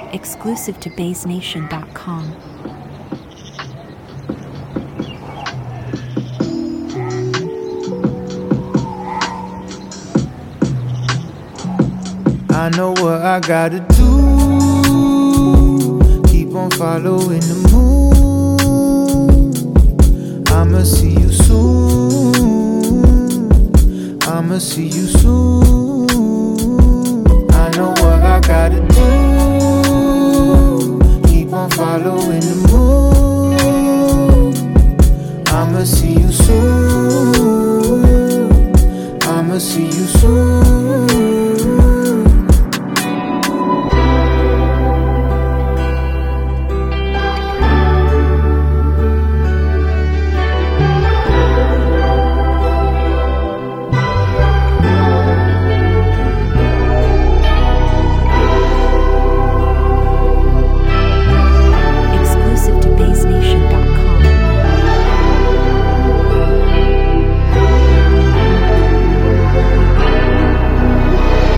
exclusive to BaseNation.com. I know what I gotta do. Keep on following the moon. I'ma see you soon. I'ma see you soon. I know what I gotta do. Keep on following the moon. I'ma see you soon. I'ma see you soon.